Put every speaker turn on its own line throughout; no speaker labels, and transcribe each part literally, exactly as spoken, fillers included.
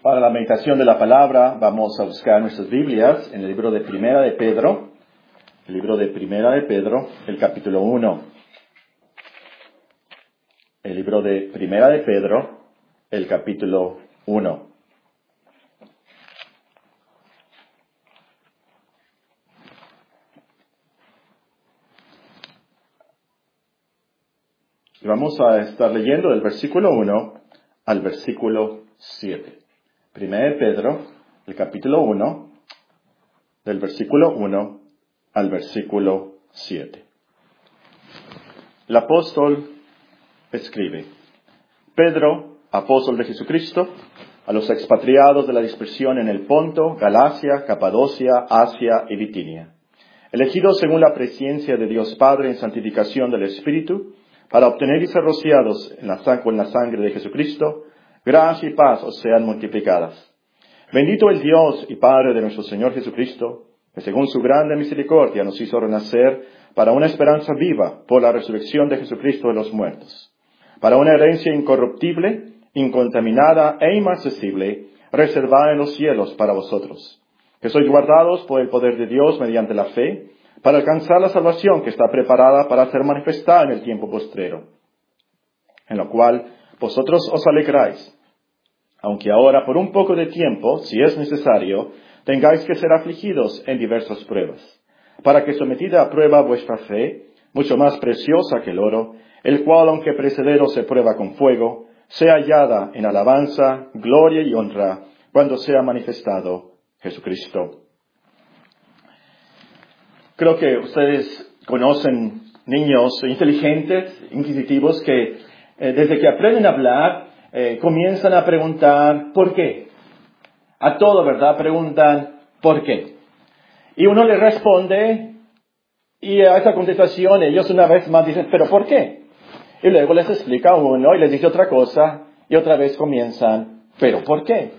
Para la meditación de la palabra vamos a buscar nuestras Biblias en el libro de Primera de Pedro, el libro de Primera de Pedro, el capítulo uno. El libro de Primera de Pedro, el capítulo uno. Y vamos a estar leyendo del versículo uno al versículo siete. Primera de Pedro, el capítulo uno, del versículo uno al versículo siete. El apóstol escribe: Pedro, apóstol de Jesucristo, a los expatriados de la dispersión en el Ponto, Galacia, Capadocia, Asia y Bitinia, elegidos según la presciencia de Dios Padre en santificación del Espíritu, para obtener y ser rociados en la, con la sangre de Jesucristo, gracia y paz os sean multiplicadas. Bendito el Dios y Padre de nuestro Señor Jesucristo, que según su grande misericordia nos hizo renacer para una esperanza viva por la resurrección de Jesucristo de los muertos, para una herencia incorruptible, incontaminada e inmarcesible, reservada en los cielos para vosotros, que sois guardados por el poder de Dios mediante la fe, para alcanzar la salvación que está preparada para ser manifestada en el tiempo postrero, en lo cual vosotros os alegráis, aunque ahora por un poco de tiempo, si es necesario, tengáis que ser afligidos en diversas pruebas, para que sometida a prueba vuestra fe, mucho más preciosa que el oro, el cual aunque perecedero se prueba con fuego, sea hallada en alabanza, gloria y honra, cuando sea manifestado Jesucristo. Creo que ustedes conocen niños inteligentes, inquisitivos, que eh, desde que aprenden a hablar, eh, comienzan a preguntar ¿por qué? A todo, ¿verdad? Preguntan ¿por qué? Y uno les responde, y a esa contestación ellos una vez más dicen ¿pero por qué? Y luego les explica uno y les dice otra cosa, y otra vez comienzan ¿pero por qué?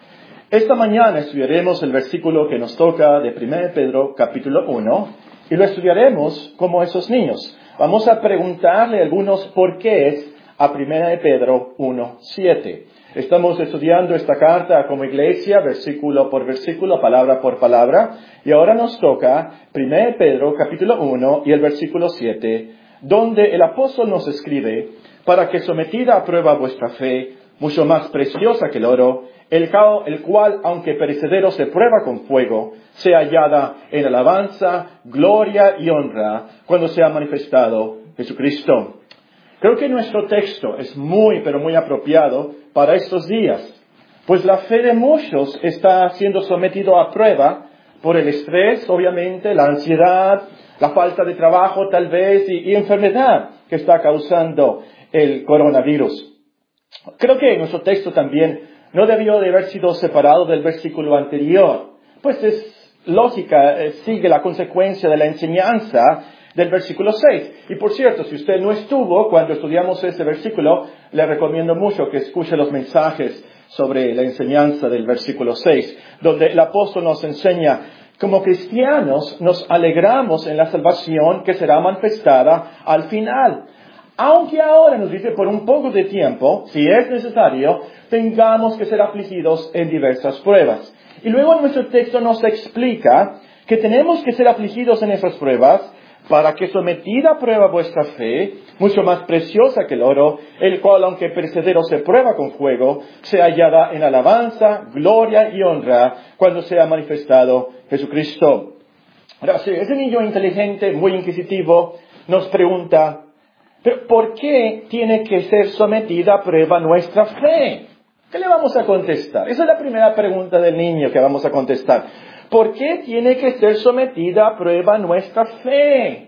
Esta mañana estudiaremos el versículo que nos toca de Primera de Pedro, capítulo uno, y lo estudiaremos como esos niños. Vamos a preguntarle algunos porqués a Primera de Pedro uno, siete. Estamos estudiando esta carta como iglesia, versículo por versículo, palabra por palabra, y ahora nos toca Primera de Pedro, capítulo uno, y el versículo siete, donde el apóstol nos escribe: para que sometida a prueba vuestra fe, mucho más preciosa que el oro, El, el cual, aunque perecedero se prueba con fuego, sea hallada en alabanza, gloria y honra, cuando sea manifestado Jesucristo. Creo que nuestro texto es muy, pero muy apropiado para estos días, pues la fe de muchos está siendo sometido a prueba por el estrés, obviamente, la ansiedad, la falta de trabajo tal vez, y, y enfermedad que está causando el coronavirus. Creo que nuestro texto también no debió de haber sido separado del versículo anterior, pues es lógica, eh, sigue la consecuencia de la enseñanza del versículo seis. Y por cierto, si usted no estuvo cuando estudiamos ese versículo, le recomiendo mucho que escuche los mensajes sobre la enseñanza del versículo seis, donde el apóstol nos enseña: como cristianos nos alegramos en la salvación que será manifestada al final. Aunque ahora nos dice por un poco de tiempo, si es necesario, tengamos que ser afligidos en diversas pruebas. Y luego nuestro texto nos explica que tenemos que ser afligidos en esas pruebas para que sometida a prueba vuestra fe, mucho más preciosa que el oro, el cual aunque perecedero se prueba con fuego, sea hallada en alabanza, gloria y honra cuando sea manifestado Jesucristo. Ahora, si ese niño inteligente, muy inquisitivo, nos pregunta: ¿pero por qué tiene que ser sometida a prueba nuestra fe? ¿Qué le vamos a contestar? Esa es la primera pregunta del niño que vamos a contestar. ¿Por qué tiene que ser sometida a prueba nuestra fe?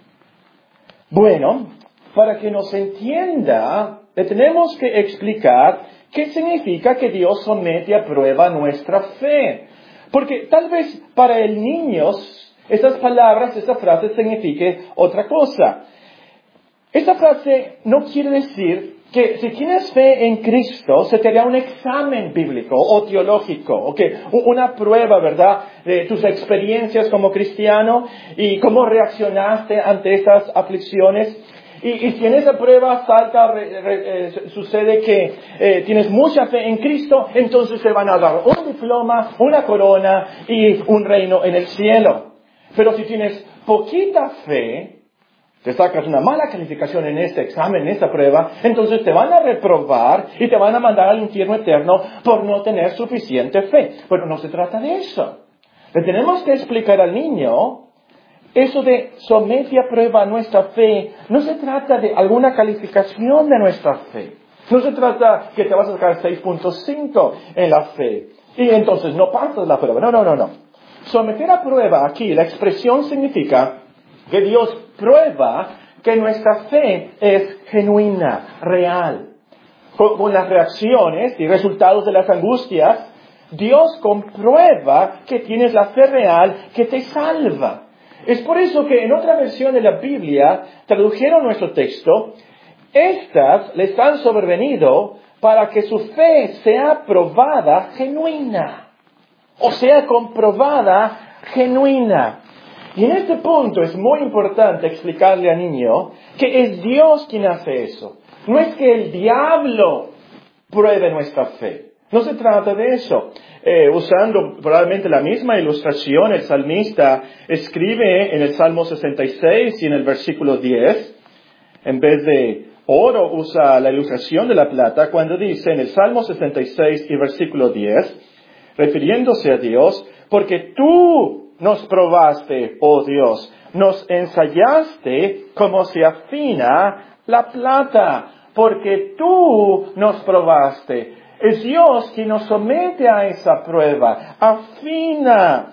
Bueno, para que nos entienda, le tenemos que explicar qué significa que Dios somete a prueba nuestra fe. Porque tal vez para el niño esas palabras, esa frase signifique otra cosa. Esta frase no quiere decir que si tienes fe en Cristo, se te hará un examen bíblico o teológico, o que una prueba, ¿verdad?, de tus experiencias como cristiano y cómo reaccionaste ante esas aflicciones. Y, y si en esa prueba salta, re, re, eh, sucede que eh, tienes mucha fe en Cristo, entonces te van a dar un diploma, una corona y un reino en el cielo. Pero si tienes poquita fe, te sacas una mala calificación en este examen, en esta prueba, entonces te van a reprobar y te van a mandar al infierno eterno por no tener suficiente fe. Pero no se trata de eso. Le tenemos que explicar al niño, eso de somete a prueba nuestra fe, no se trata de alguna calificación de nuestra fe. No se trata que te vas a sacar seis punto cinco en la fe y entonces no pasas la prueba. No, no, no, no. Someter a prueba aquí, la expresión significa que Dios prueba que nuestra fe es genuina, real. Con, con las reacciones y resultados de las angustias, Dios comprueba que tienes la fe real que te salva. Es por eso que en otra versión de la Biblia tradujeron nuestro texto, estas les han sobrevenido para que su fe sea probada genuina, o sea comprobada genuina. Y en este punto es muy importante explicarle al niño que es Dios quien hace eso. No es que el diablo pruebe nuestra fe. No se trata de eso. Eh, usando probablemente la misma ilustración, el salmista escribe en el Salmo sesenta y seis y en el versículo diez, en vez de oro usa la ilustración de la plata, cuando dice en el Salmo sesenta y seis y versículo diez, refiriéndose a Dios, porque tú nos probaste, oh Dios, nos ensayaste como se afina la plata, porque tú nos probaste. Es Dios quien nos somete a esa prueba, afina,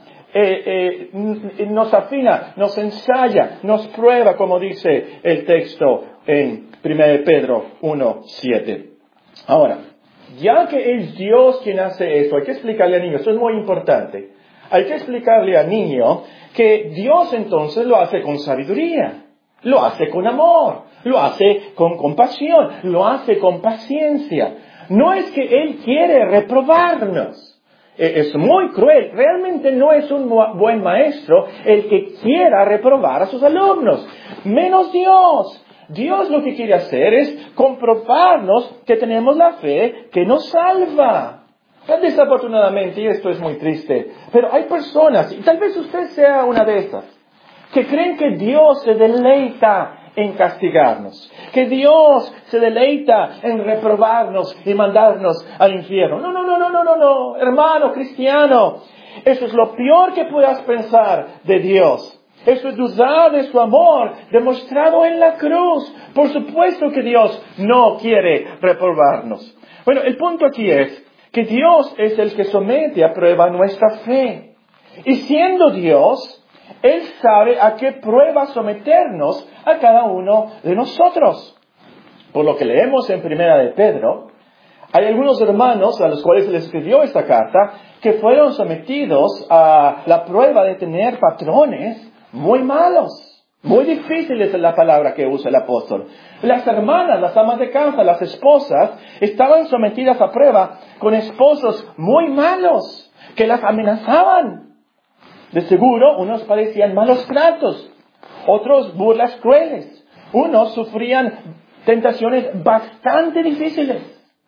eh, eh, nos afina, nos ensaya, nos prueba, como dice el texto en primera de Pedro uno siete. Ahora, ya que es Dios quien hace esto, hay que explicarle al niño, esto es muy importante, hay que explicarle al niño que Dios entonces lo hace con sabiduría, lo hace con amor, lo hace con compasión, lo hace con paciencia. No es que Él quiere reprobarnos. Es muy cruel. Realmente no es un buen maestro el que quiera reprobar a sus alumnos. Menos Dios. Dios lo que quiere hacer es comprobarnos que tenemos la fe que nos salva. Desafortunadamente, y esto es muy triste, pero hay personas, y tal vez usted sea una de esas, que creen que Dios se deleita en castigarnos, que Dios se deleita en reprobarnos y mandarnos al infierno. No, no, no, no, no, no, no, hermano cristiano, eso es lo peor que puedas pensar de Dios. Eso es dudar de su amor demostrado en la cruz. Por supuesto que Dios no quiere reprobarnos. Bueno, el punto aquí es que Dios es el que somete a prueba nuestra fe. Y siendo Dios, Él sabe a qué prueba someternos a cada uno de nosotros. Por lo que leemos en Primera de Pedro, hay algunos hermanos a los cuales se les escribió esta carta que fueron sometidos a la prueba de tener patrones muy malos. Muy difíciles es la palabra que usa el apóstol. Las hermanas, las amas de casa, las esposas, estaban sometidas a prueba con esposos muy malos que las amenazaban. De seguro, unos padecían malos tratos, otros burlas crueles, unos sufrían tentaciones bastante difíciles.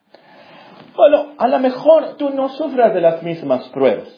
Bueno, a lo mejor tú no sufras de las mismas pruebas.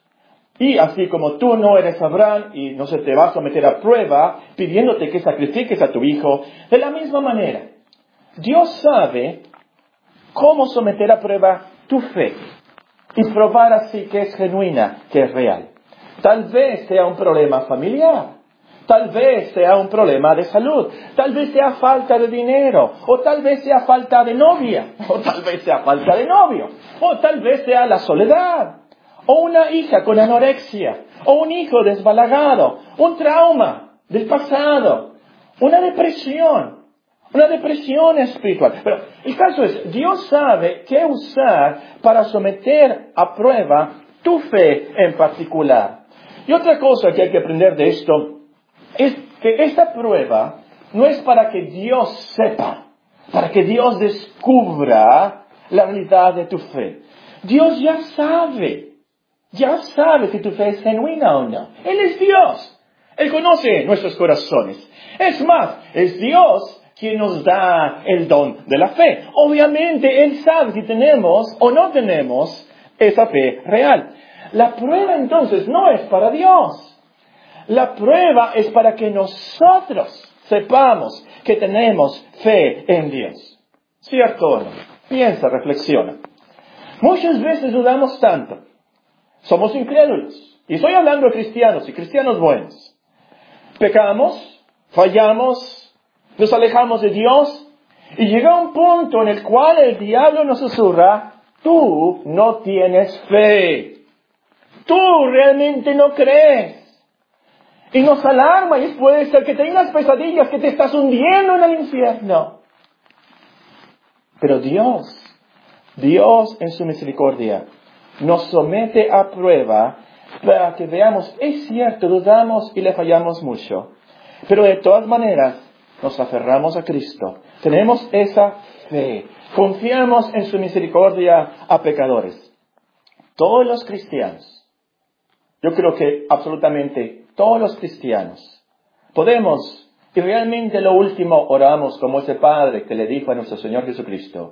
Y así como tú no eres Abraham y no se te va a someter a prueba pidiéndote que sacrifiques a tu hijo, de la misma manera, Dios sabe cómo someter a prueba tu fe y probar así que es genuina, que es real. Tal vez sea un problema familiar, tal vez sea un problema de salud, tal vez sea falta de dinero, o tal vez sea falta de novia, o tal vez sea falta de novio, o tal vez sea la soledad, o una hija con anorexia, o un hijo desbalagado, un trauma del pasado, una depresión, una depresión espiritual. Pero el caso es, Dios sabe qué usar para someter a prueba tu fe en particular. Y otra cosa que hay que aprender de esto es que esta prueba no es para que Dios sepa, para que Dios descubra la realidad de tu fe. Dios ya sabe, ya sabe si tu fe es genuina o no. Él es Dios. Él conoce nuestros corazones. Es más, es Dios quien nos da el don de la fe. Obviamente, Él sabe si tenemos o no tenemos esa fe real. La prueba entonces no es para Dios. La prueba es para que nosotros sepamos que tenemos fe en Dios. ¿Cierto o no? Piensa, reflexiona. Muchas veces dudamos tanto. Somos incrédulos. Y estoy hablando de cristianos y cristianos buenos. Pecamos, fallamos, nos alejamos de Dios y llega un punto en el cual el diablo nos susurra: tú no tienes fe. Tú realmente no crees. Y nos alarma y puede ser que tengas pesadillas, que te estás hundiendo en el infierno. Pero Dios, Dios en su misericordia, nos somete a prueba para que veamos, es cierto, dudamos y le fallamos mucho. Pero de todas maneras, nos aferramos a Cristo. Tenemos esa fe. Confiamos en su misericordia a pecadores. Todos los cristianos, yo creo que absolutamente todos los cristianos, podemos, y realmente lo último oramos como ese Padre que le dijo a nuestro Señor Jesucristo: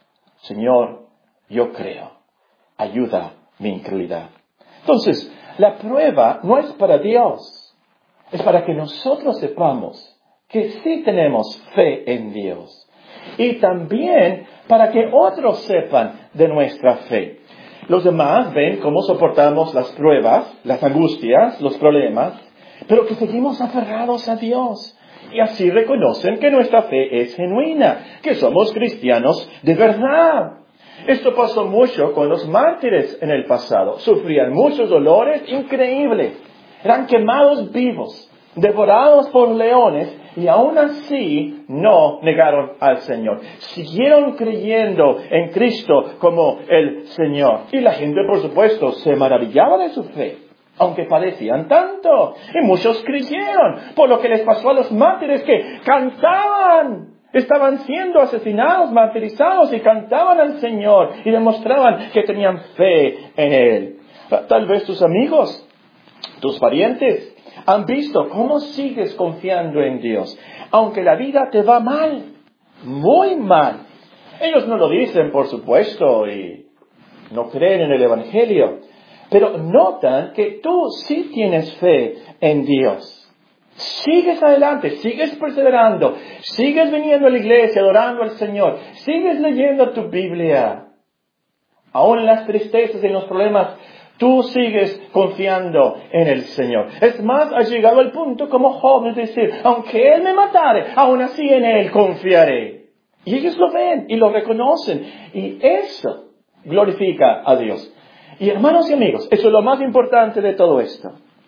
Señor, yo creo, ayuda mi incredulidad. Entonces, la prueba no es para Dios, es para que nosotros sepamos que sí tenemos fe en Dios. Y también para que otros sepan de nuestra fe. Los demás ven cómo soportamos las pruebas, las angustias, los problemas, pero que seguimos aferrados a Dios. Y así reconocen que nuestra fe es genuina, que somos cristianos de verdad. Esto pasó mucho con los mártires en el pasado. Sufrían muchos dolores increíbles. Eran quemados vivos, devorados por leones, y aún así no negaron al Señor. Siguieron creyendo en Cristo como el Señor. Y la gente, por supuesto, se maravillaba de su fe, aunque padecían tanto. Y muchos creyeron por lo que les pasó a los mártires, que cantaban. Estaban siendo asesinados, martirizados, y cantaban al Señor y demostraban que tenían fe en Él. Tal vez tus amigos, tus parientes, han visto cómo sigues confiando en Dios, aunque la vida te va mal, muy mal. Ellos no lo dicen, por supuesto, y no creen en el Evangelio, pero notan que tú sí tienes fe en Dios. Sigues adelante, sigues perseverando, sigues viniendo a la iglesia, adorando al Señor, sigues leyendo tu Biblia. Aún en las tristezas y en los problemas, tú sigues confiando en el Señor. Es más, has llegado al punto como Job de decir: aunque Él me matare, aún así en Él confiaré. Y ellos lo ven y lo reconocen. Y eso glorifica a Dios. Y hermanos y amigos, eso es lo más importante de todo esto.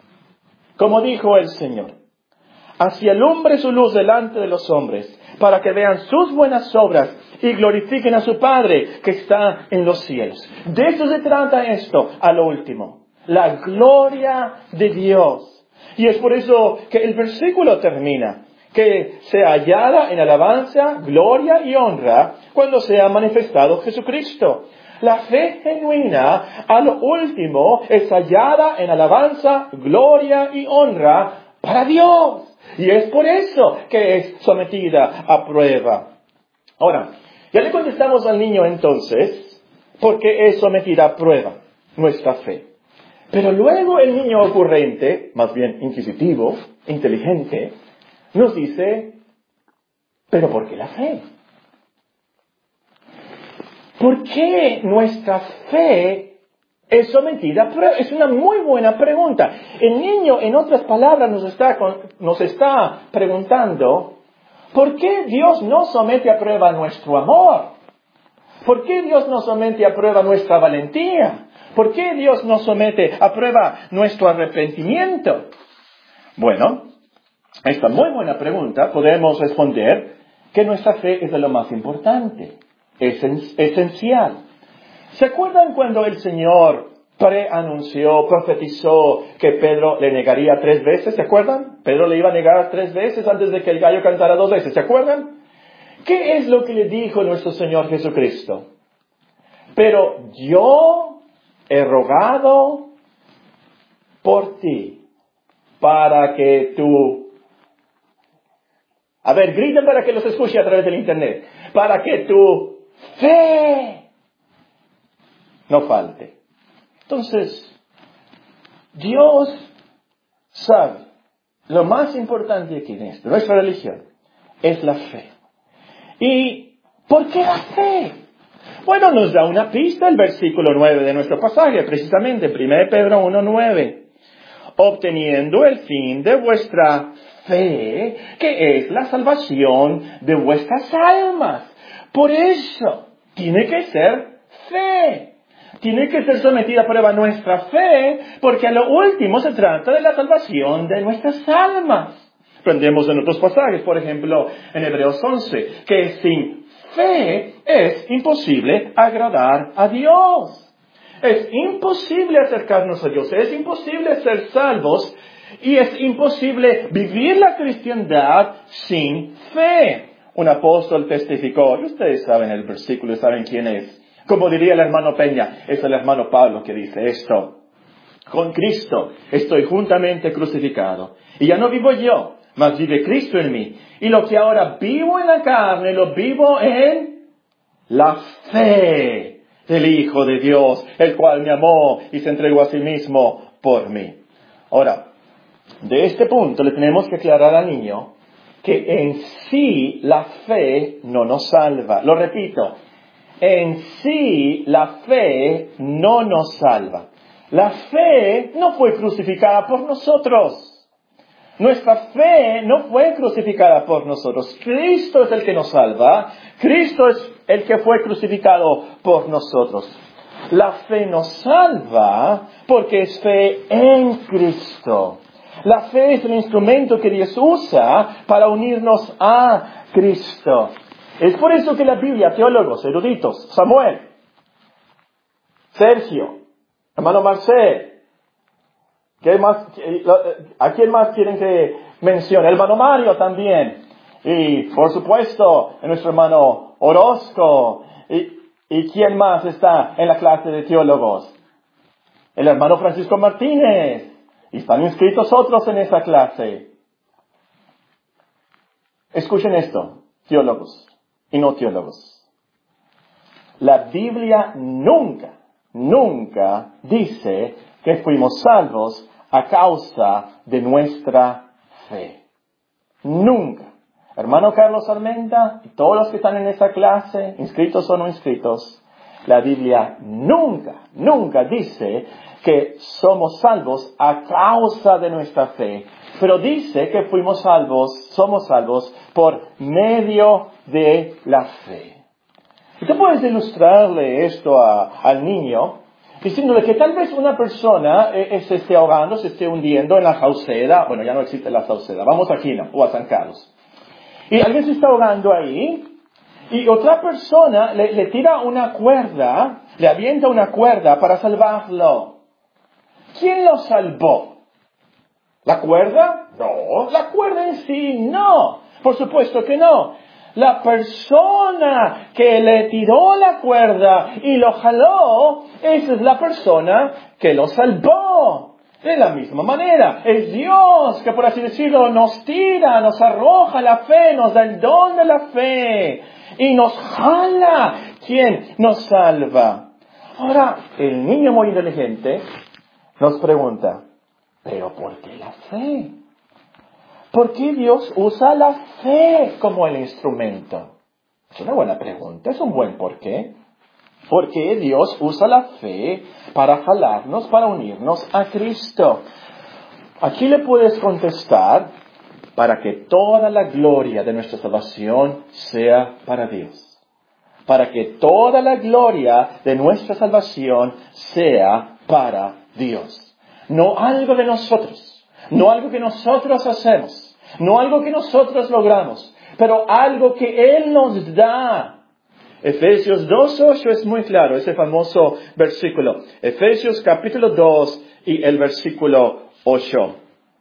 Como dijo el Señor: así alumbre su luz delante de los hombres, para que vean sus buenas obras y glorifiquen a su Padre que está en los cielos. De eso se trata esto, a lo último. La gloria de Dios. Y es por eso que el versículo termina: que sea hallada en alabanza, gloria y honra cuando sea manifestado Jesucristo. La fe genuina, a lo último, es hallada en alabanza, gloria y honra para Dios. Y es por eso que es sometida a prueba. Ahora, ya le contestamos al niño entonces, ¿por qué es sometida a prueba nuestra fe? Pero luego el niño ocurrente, más bien inquisitivo, inteligente, nos dice: ¿pero por qué la fe? ¿Por qué nuestra fe es sometida a prueba? Es una muy buena pregunta. El niño, en otras palabras, nos está, nos está preguntando: ¿por qué Dios no somete a prueba nuestro amor? ¿Por qué Dios no somete a prueba nuestra valentía? ¿Por qué Dios no somete a prueba nuestro arrepentimiento? Bueno, esta muy buena pregunta podemos responder que nuestra fe es de lo más importante, es esencial. ¿Se acuerdan cuando el Señor preanunció, profetizó que Pedro le negaría tres veces? ¿Se acuerdan? Pedro le iba a negar tres veces antes de que el gallo cantara dos veces. ¿Se acuerdan? ¿Qué es lo que le dijo nuestro Señor Jesucristo? Pero yo he rogado por ti para que tú A ver, griten para que los escuche a través del internet. Para que tu fe no falte. Entonces, Dios sabe, lo más importante aquí en esto, nuestra religión, es la fe. ¿Y por qué la fe? Bueno, nos da una pista el versículo nueve de nuestro pasaje, precisamente, primera de Pedro uno nueve. Obteniendo el fin de vuestra fe, que es la salvación de vuestras almas. Por eso, tiene que ser fe. Tiene que ser sometida a prueba nuestra fe, porque a lo último se trata de la salvación de nuestras almas. Aprendemos en otros pasajes, por ejemplo, en Hebreos once, que sin fe es imposible agradar a Dios. Es imposible acercarnos a Dios, es imposible ser salvos y es imposible vivir la cristiandad sin fe. Un apóstol testificó, y ustedes saben el versículo, saben quién es. Como diría el hermano Peña, es el hermano Pablo que dice esto. Con Cristo estoy juntamente crucificado. Y ya no vivo yo, mas vive Cristo en mí. Y lo que ahora vivo en la carne, lo vivo en la fe del Hijo de Dios, el cual me amó y se entregó a sí mismo por mí. Ahora, de este punto le tenemos que aclarar al niño que en sí la fe no nos salva. Lo repito. En sí, la fe no nos salva. La fe no fue crucificada por nosotros. Nuestra fe no fue crucificada por nosotros. Cristo es el que nos salva. Cristo es el que fue crucificado por nosotros. La fe nos salva porque es fe en Cristo. La fe es el instrumento que Dios usa para unirnos a Cristo. Es por eso que la Biblia, teólogos, eruditos, Samuel, Sergio, hermano Marcel, ¿qué más, ¿a quién más quieren que mencione? Hermano Mario también. Y, por supuesto, nuestro hermano Orozco. ¿Y, y quién más está en la clase de teólogos? El hermano Francisco Martínez. Y están inscritos otros en esa clase. Escuchen esto, teólogos y no teólogos. La Biblia nunca, nunca dice que fuimos salvos a causa de nuestra fe. Nunca. Hermano Carlos Armenta y todos los que están en esta clase, inscritos o no inscritos, la Biblia nunca, nunca dice que somos salvos a causa de nuestra fe, pero dice que fuimos salvos, somos salvos por medio de la fe. Y tú puedes ilustrarle esto a, al niño diciéndole que tal vez una persona eh, se esté ahogando, se esté hundiendo en la Sauceda. Bueno, ya no existe la Sauceda, vamos a Quino o a San Carlos. Y alguien se está ahogando ahí y otra persona le, le tira una cuerda, le avienta una cuerda para salvarlo. ¿Quién lo salvó? ¿La cuerda? No. ¿La cuerda en sí? No. Por supuesto que no. La persona que le tiró la cuerda y lo jaló, esa es la persona que lo salvó. De la misma manera, es Dios que, por así decirlo, nos tira, nos arroja la fe, nos da el don de la fe y nos jala. ¿Quién nos salva? Ahora, el niño muy inteligente nos pregunta, ¿pero por qué la fe? ¿Por qué Dios usa la fe como el instrumento? Es una buena pregunta, es un buen por qué. ¿Por qué Dios usa la fe para jalarnos, para unirnos a Cristo? Aquí le puedes contestar, para que toda la gloria de nuestra salvación sea para Dios. Para que toda la gloria de nuestra salvación sea para Dios. No algo de nosotros, no algo que nosotros hacemos, no algo que nosotros logramos, pero algo que Él nos da. Efesios dos ocho es muy claro, ese famoso versículo. Efesios capítulo dos y el versículo ocho.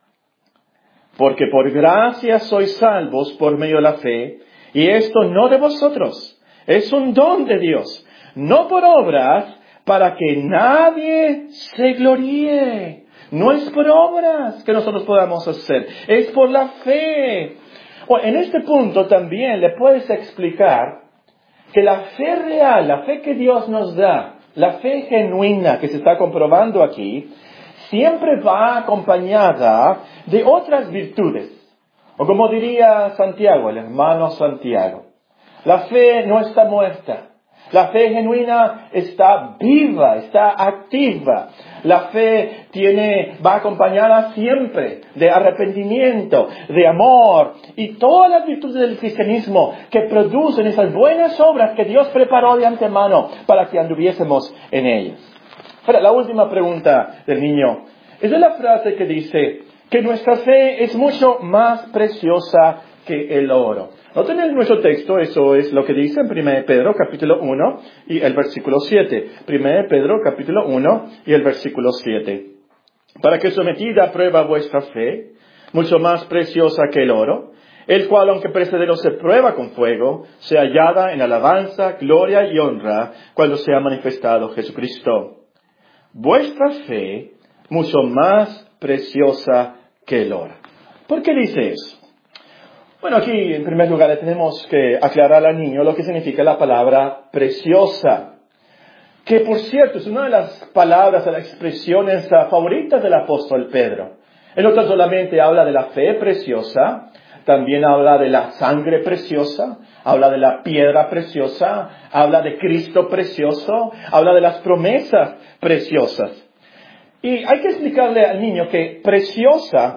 Porque por gracia sois salvos por medio de la fe, y esto no de vosotros, es un don de Dios, no por obras, para que nadie se gloríe. No es por obras que nosotros podamos hacer, es por la fe. O en este punto también le puedes explicar que la fe real, la fe que Dios nos da, la fe genuina que se está comprobando aquí, siempre va acompañada de otras virtudes. O como diría Santiago, el hermano Santiago, la fe no está muerta. La fe genuina está viva, está activa. La fe tiene, va acompañada siempre de arrepentimiento, de amor y todas las virtudes del cristianismo que producen esas buenas obras que Dios preparó de antemano para que anduviésemos en ellas. Ahora, la última pregunta del niño es de la frase que dice que nuestra fe es mucho más preciosa que el oro. Noten en nuestro texto, eso es lo que dice en primera de Pedro capítulo uno y el versículo siete. primera de Pedro capítulo uno y el versículo siete. Para que sometida a prueba vuestra fe, mucho más preciosa que el oro, el cual aunque precedero se prueba con fuego, sea hallada en alabanza, gloria y honra cuando sea manifestado Jesucristo. Vuestra fe, mucho más preciosa que el oro. ¿Por qué dice eso? Bueno, aquí en primer lugar tenemos que aclarar al niño lo que significa la palabra preciosa, que por cierto es una de las palabras, de las expresiones favoritas del apóstol Pedro. Él no tan solamente habla de la fe preciosa, también habla de la sangre preciosa, habla de la piedra preciosa, habla de Cristo precioso, habla de las promesas preciosas. Y hay que explicarle al niño que preciosa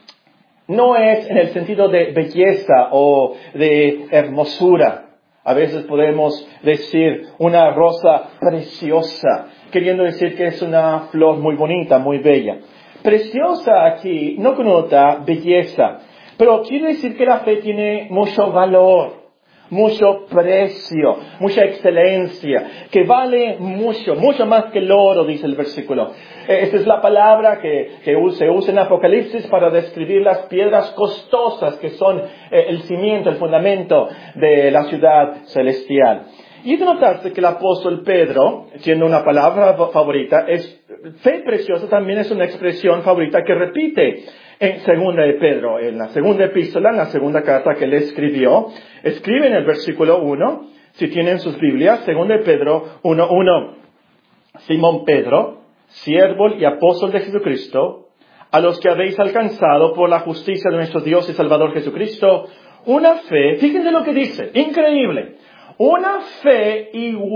no es en el sentido de belleza o de hermosura. A veces podemos decir una rosa preciosa, queriendo decir que es una flor muy bonita, muy bella. Preciosa aquí no conota belleza, pero quiere decir que la fe tiene mucho valor, mucho precio, mucha excelencia, que vale mucho, mucho más que el oro, dice el versículo. Esta es la palabra que, que se usa en Apocalipsis para describir las piedras costosas que son eh, el cimiento, el fundamento de la ciudad celestial. Y de notarse que el apóstol Pedro, siendo una palabra favorita, es, fe preciosa también es una expresión favorita que repite en segunda de Pedro, en la segunda epístola, en la segunda carta que él escribió. Escribe en el versículo uno, si tienen sus Biblias, segunda de Pedro uno uno. Simón Pedro, siervo y apóstol de Jesucristo, a los que habéis alcanzado por la justicia de nuestro Dios y Salvador Jesucristo, una fe, fíjense lo que dice, increíble, una fe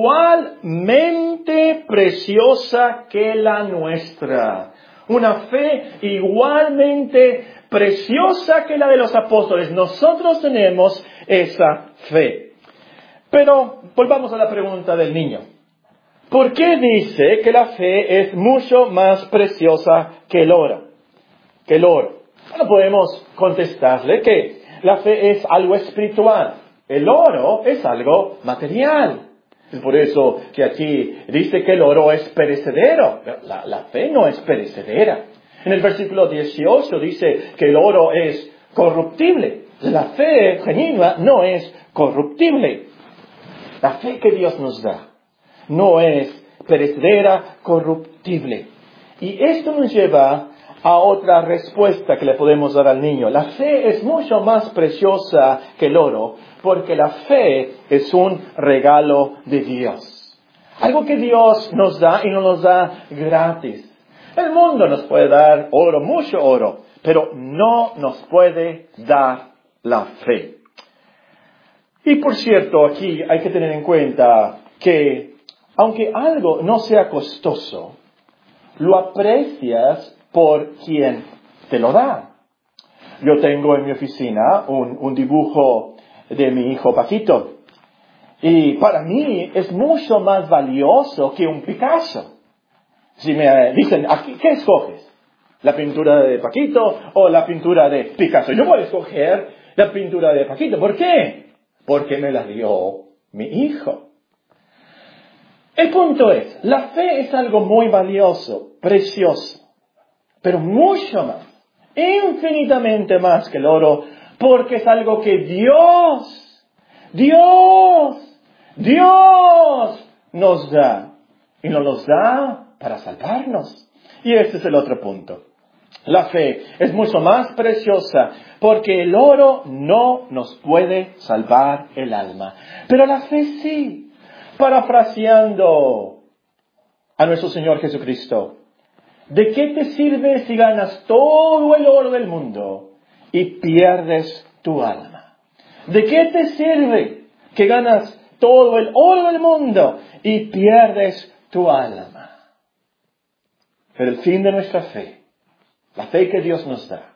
igualmente preciosa que la nuestra. Una fe igualmente preciosa que la de los apóstoles. Nosotros tenemos esa fe. Pero volvamos a la pregunta del niño. ¿Por qué dice que la fe es mucho más preciosa que el oro? Que el oro. Bueno, podemos contestarle que la fe es algo espiritual. El oro es algo material. Es por eso que aquí dice que el oro es perecedero. La, la fe no es perecedera. En el versículo dieciocho dice que el oro es corruptible. La fe genuina no es corruptible. La fe que Dios nos da no es perecedera, corruptible. Y esto nos lleva a otra respuesta que le podemos dar al niño. La fe es mucho más preciosa que el oro, porque la fe es un regalo de Dios. Algo que Dios nos da y no nos da gratis. El mundo nos puede dar oro, mucho oro, pero no nos puede dar la fe. Y por cierto, aquí hay que tener en cuenta que aunque algo no sea costoso, lo aprecias por quien te lo da. Yo tengo en mi oficina un, un dibujo de mi hijo Paquito. Y para mí es mucho más valioso que un Picasso. Si me dicen, aquí, ¿qué escoges? ¿La pintura de Paquito o la pintura de Picasso? Yo voy a escoger la pintura de Paquito. ¿Por qué? Porque me la dio mi hijo. El punto es, la fe es algo muy valioso, precioso, pero mucho más, infinitamente más que el oro, porque es algo que Dios, Dios, Dios nos da. Y nos los da para salvarnos. Y este es el otro punto. La fe es mucho más preciosa porque el oro no nos puede salvar el alma. Pero la fe sí. Parafraseando a nuestro Señor Jesucristo, ¿de qué te sirve si ganas todo el oro del mundo y pierdes tu alma? ¿De qué te sirve que ganas todo el oro del mundo y pierdes tu alma? Pero el fin de nuestra fe, la fe que Dios nos da,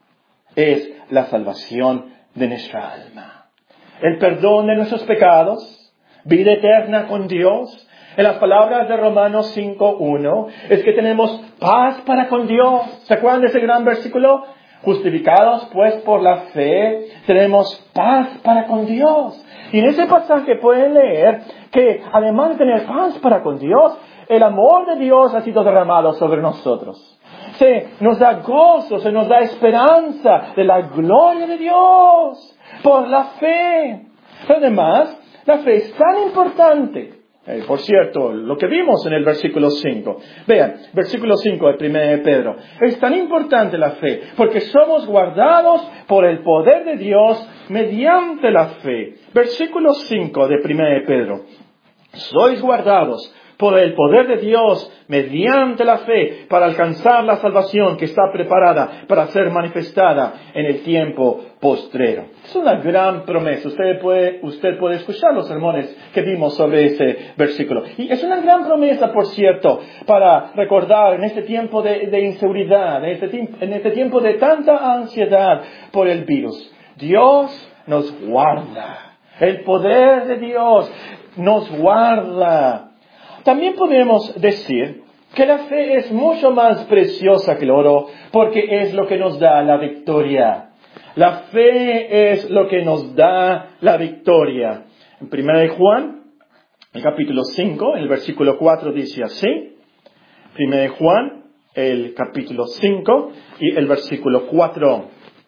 es la salvación de nuestra alma. El perdón de nuestros pecados, vida eterna con Dios. En las palabras de Romanos cinco uno, es que tenemos paz para con Dios. ¿Se acuerdan de ese gran versículo? Justificados pues por la fe, tenemos paz para con Dios. Y en ese pasaje pueden leer que además de tener paz para con Dios, el amor de Dios ha sido derramado sobre nosotros. Se nos da gozo, se nos da esperanza de la gloria de Dios por la fe. Además, la fe es tan importante. Eh, por cierto, lo que vimos en el versículo cinco. Vean, versículo cinco de primera de Pedro. Es tan importante la fe porque somos guardados por el poder de Dios mediante la fe. Versículo cinco de primera de Pedro. Sois guardados por el poder de Dios mediante la fe para alcanzar la salvación que está preparada para ser manifestada en el tiempo postrero. Es una gran promesa. Usted puede, usted puede escuchar los sermones que vimos sobre ese versículo. Y es una gran promesa, por cierto, para recordar en este tiempo de, de inseguridad, en este, en este tiempo de tanta ansiedad por el virus. Dios nos guarda. El poder de Dios nos guarda. También podemos decir que la fe es mucho más preciosa que el oro porque es lo que nos da la victoria. La fe es lo que nos da la victoria. En primera de Juan, el capítulo cinco, el versículo cuatro dice así. primera de Juan, el capítulo cinco y el versículo cuatro.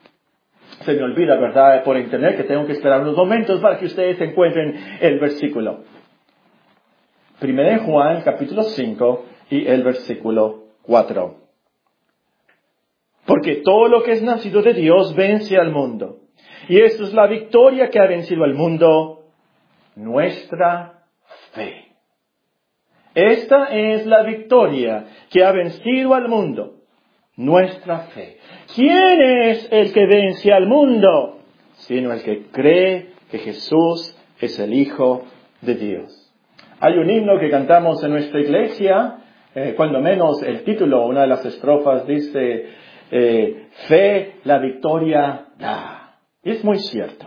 Se me olvida, ¿verdad? Por internet que tengo que esperar unos momentos para que ustedes encuentren el versículo. Primera de Juan, capítulo cinco y el versículo cuatro. Porque todo lo que es nacido de Dios vence al mundo. Y esta es la victoria que ha vencido al mundo, nuestra fe. Esta es la victoria que ha vencido al mundo, nuestra fe. ¿Quién es el que vence al mundo? Sino el que cree que Jesús es el Hijo de Dios. Hay un himno que cantamos en nuestra iglesia, eh, cuando menos el título, una de las estrofas dice, eh, fe la victoria da. Y es muy cierto.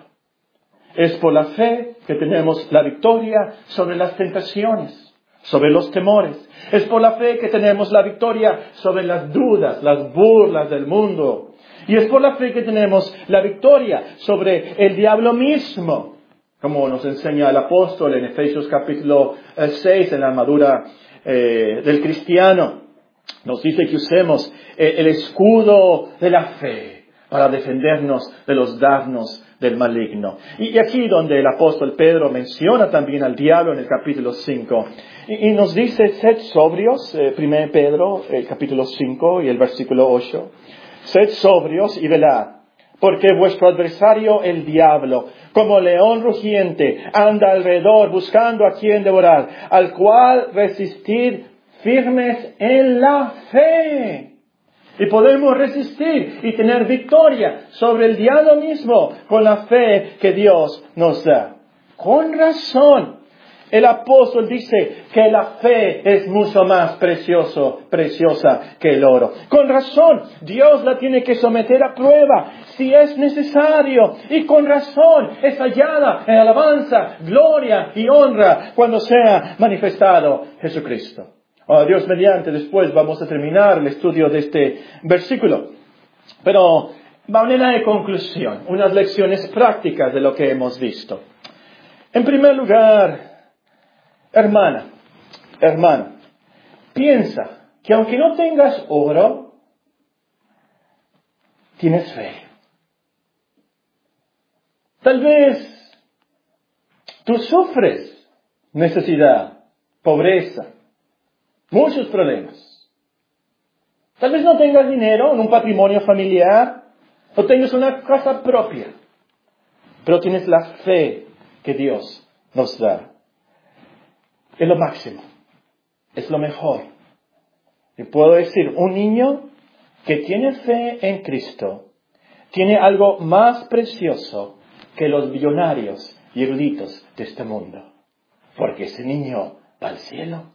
Es por la fe que tenemos la victoria sobre las tentaciones, sobre los temores. Es por la fe que tenemos la victoria sobre las dudas, las burlas del mundo. Y es por la fe que tenemos la victoria sobre el diablo mismo. Como nos enseña el apóstol en Efesios capítulo seis, en la armadura eh, del cristiano. Nos dice que usemos eh, el escudo de la fe para defendernos de los dardos del maligno. Y aquí donde el apóstol Pedro menciona también al diablo en el capítulo cinco. Y, y nos dice, sed sobrios, eh, primero Pedro, el capítulo cinco y el versículo ocho. Sed sobrios y velad, porque vuestro adversario el diablo, como león rugiente, anda alrededor buscando a quien devorar, al cual resistir firmes en la fe. Y podemos resistir y tener victoria sobre el diablo mismo con la fe que Dios nos da. Con razón, el apóstol dice que la fe es mucho más precioso, preciosa que el oro. Con razón, Dios la tiene que someter a prueba si es necesario. Y con razón es hallada en alabanza, gloria y honra cuando sea manifestado Jesucristo. Oh, Dios mediante, después vamos a terminar el estudio de este versículo. Pero, manera de conclusión, unas lecciones prácticas de lo que hemos visto. En primer lugar, hermana, hermano, piensa que aunque no tengas oro, tienes fe. Tal vez tú sufres necesidad, pobreza, muchos problemas. Tal vez no tengas dinero en un patrimonio familiar, o tengas una casa propia, pero tienes la fe que Dios nos da. Es lo máximo, es lo mejor. Y puedo decir, un niño que tiene fe en Cristo tiene algo más precioso que los billonarios y eruditos de este mundo, porque ese niño va al cielo.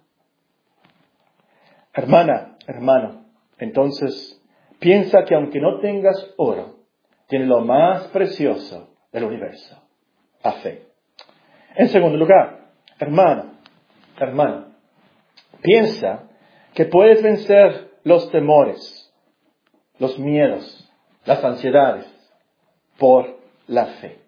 Hermana, hermano, entonces piensa que aunque no tengas oro, tiene lo más precioso del universo, la fe. En segundo lugar, hermano, hermano, piensa que puedes vencer los temores, los miedos, las ansiedades por la fe.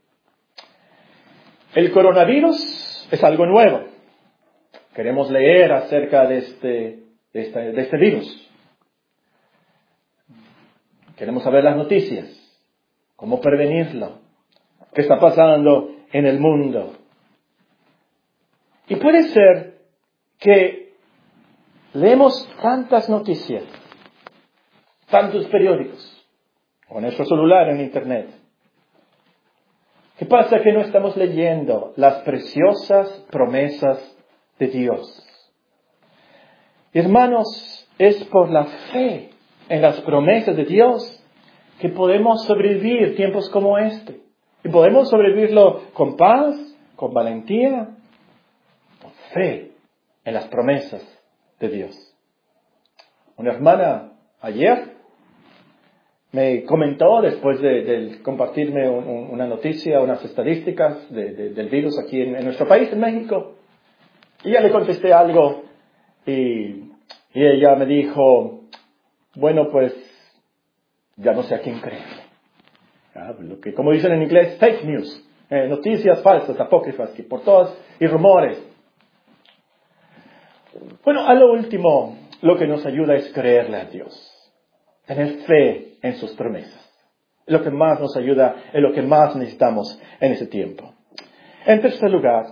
El coronavirus es algo nuevo. Queremos leer acerca de este, de este, de este virus. Queremos saber las noticias, cómo prevenirlo, qué está pasando en el mundo. Y puede ser que leemos tantas noticias, tantos periódicos, o en nuestro celular en Internet. ¿Qué pasa? Que no estamos leyendo las preciosas promesas de Dios. Hermanos, es por la fe en las promesas de Dios que podemos sobrevivir tiempos como este. Y podemos sobrevivirlo con paz, con valentía, con fe en las promesas de Dios. Una hermana ayer me comentó, después de, de compartirme un, un, una noticia, unas estadísticas de, de, del virus aquí en, en nuestro país, en México, y ya le contesté algo y, y ella me dijo, bueno, pues ya no sé a quién creer. Ah, lo que, como dicen en inglés, fake news, eh, noticias falsas, apócrifas, que por todas, y rumores. Bueno, a lo último, lo que nos ayuda es creerle a Dios. Tener fe en sus promesas. Es lo que más nos ayuda, es lo que más necesitamos en ese tiempo. En tercer lugar,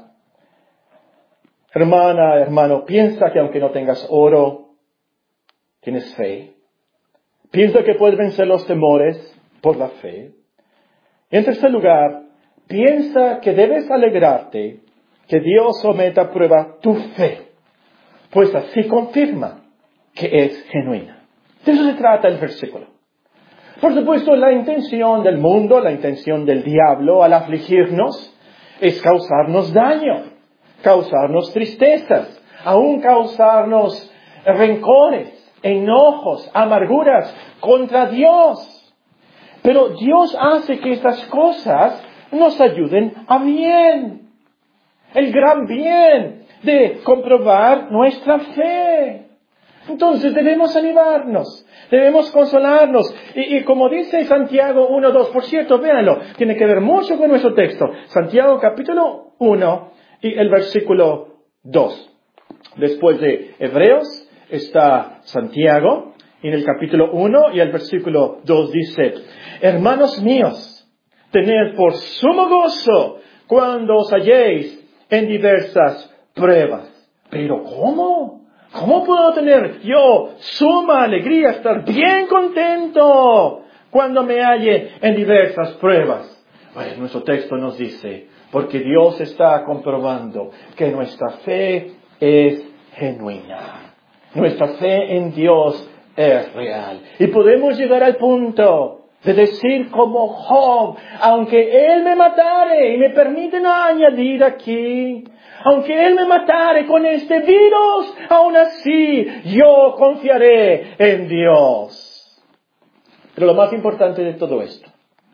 hermana, hermano, piensa que aunque no tengas oro, tienes fe. Piensa que puedes vencer los temores por la fe. Y en tercer lugar, piensa que debes alegrarte que Dios someta a prueba tu fe, pues así confirma que es genuina. De eso se trata el versículo. Por supuesto, la intención del mundo, la intención del diablo al afligirnos, es causarnos daño, causarnos tristezas, aún causarnos rencores, enojos, amarguras contra Dios. Pero Dios hace que estas cosas nos ayuden a bien. El gran bien de comprobar nuestra fe. Entonces debemos animarnos, debemos consolarnos. Y, y como dice Santiago uno dos, por cierto, véanlo, tiene que ver mucho con nuestro texto. Santiago capítulo uno y el versículo dos. Después de Hebreos está Santiago, y en el capítulo uno y el versículo dos dice, hermanos míos, tened por sumo gozo cuando os halléis en diversas pruebas. ¿Pero cómo? ¿Cómo puedo tener yo suma alegría, estar bien contento cuando me halle en diversas pruebas? Pues nuestro texto nos dice, porque Dios está comprobando que nuestra fe es genuina. Nuestra fe en Dios es real. Y podemos llegar al punto de decir como Job, aunque Él me matare, y me permiten añadir aquí, aunque Él me matare con este virus, aún así yo confiaré en Dios. Pero lo más importante de todo esto,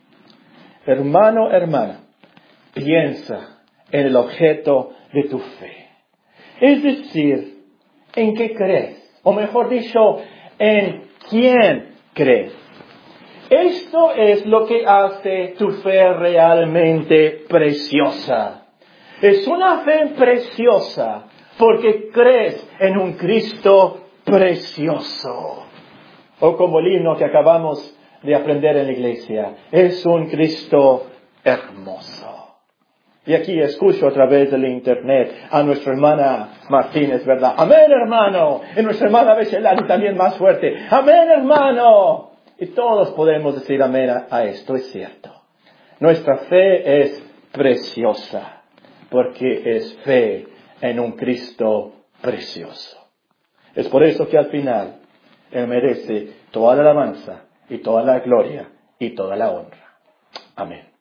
hermano, hermana, piensa en el objeto de tu fe. Es decir, ¿en qué crees? O mejor dicho, ¿en quién crees? Esto es lo que hace tu fe realmente preciosa. Es una fe preciosa porque crees en un Cristo precioso. O como el himno que acabamos de aprender en la iglesia, es un Cristo hermoso. Y aquí escucho a través del internet a nuestra hermana Martínez, ¿verdad? Amén, hermano. Y nuestra hermana Bechelari también más fuerte. Amén, hermano. Y todos podemos decir amén a, a esto, es cierto. Nuestra fe es preciosa, porque es fe en un Cristo precioso. Es por eso que al final Él merece toda la alabanza y toda la gloria y toda la honra. Amén.